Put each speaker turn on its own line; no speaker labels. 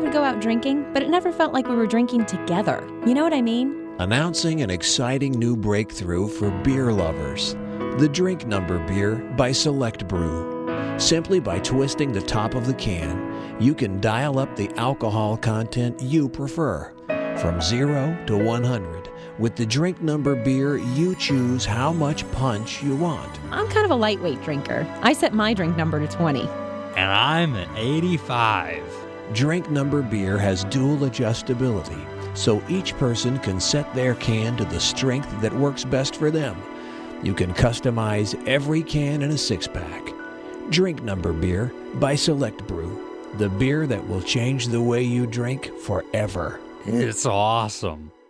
would go out drinking, but it never felt like we were drinking together. You know what I mean?
Announcing an exciting new breakthrough for beer lovers. The Drink Number beer by Select Brew. Simply by twisting the top of the can, you can dial up the alcohol content you prefer. From 0 to 100. With the Drink Number beer, you choose how much punch you want.
I'm kind of a lightweight drinker. I set my drink number to 20.
And I'm an 85.
Drink Number beer has dual adjustability, so each person can set their can to the strength that works best for them. You can customize every can in a six-pack. Drink Number beer by Select Brew. The beer that will change the way you drink forever.
It's awesome.